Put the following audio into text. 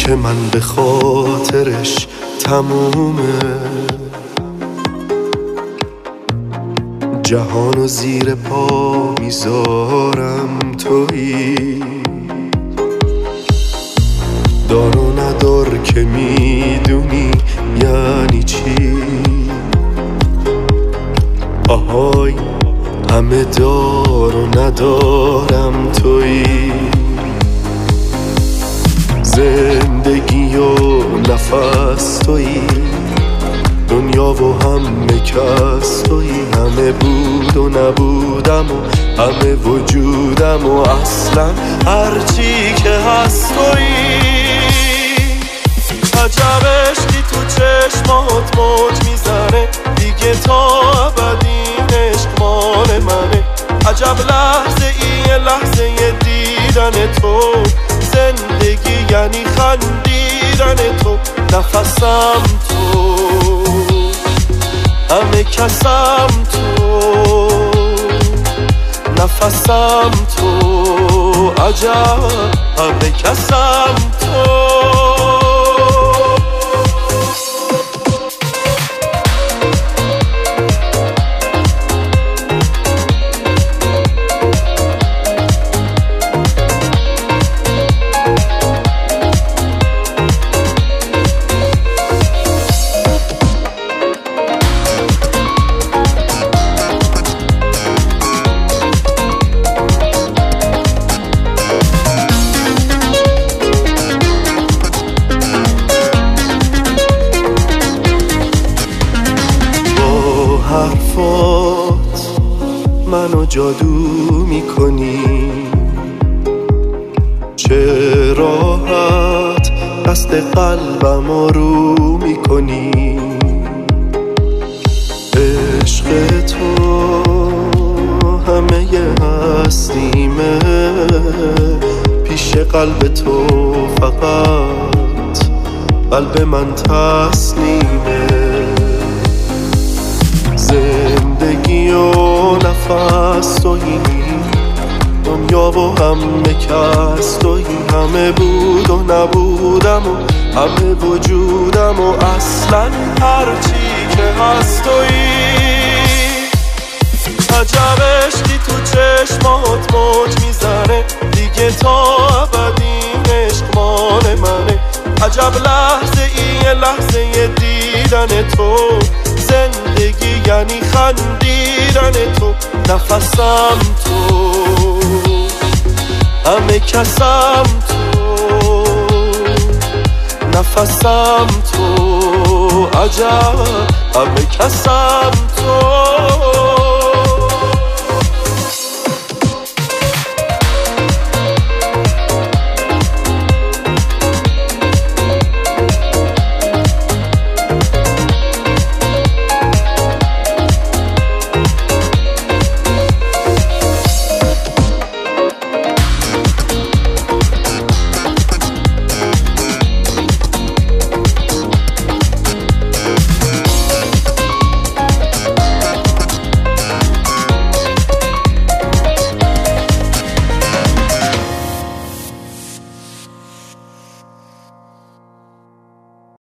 که من به خاطرش تمومه، جهانو زیر پا میذارم تویی، دار و ندار که میدونی یعنی چی. آهای همه دار و ندارم تویی، زندگی و نفس تویی، دنیا و همه کس تویی، همه بود و نبودم و همه وجودم و اصلا هرچی که هست تویی. عجب عشقی تو چشمات موج میزنه، دیگه تا ابد این عشق مال منه. عجب لحظه ای لحظه دیدن تو، زندگی یعنی خندیدن تو، نفسم تو، همه کسم تو، نفسم تو، عجب همه کسم تو. حرفات منو جادو میکنی، چه راحت دست قلبم رو میکنی. عشق تو همه هستیمه، پیش قلب تو فقط قلب من تسلیمه. زندگی و نفس تویی، دنیا و همه کس تویی، همه بود و نبودم و همه وجودم و اصلا هرچی که هست تویی. عجب عشقی تو چشمات موج میزنه، دیگه تا ابد این عشق مال منه. عجب لحظه ای لحظه دیدن تو، زندگی یعنی خندیدن تو، نفسم تو، همه کسم تو، نفسم تو، عجب همه کسم تو.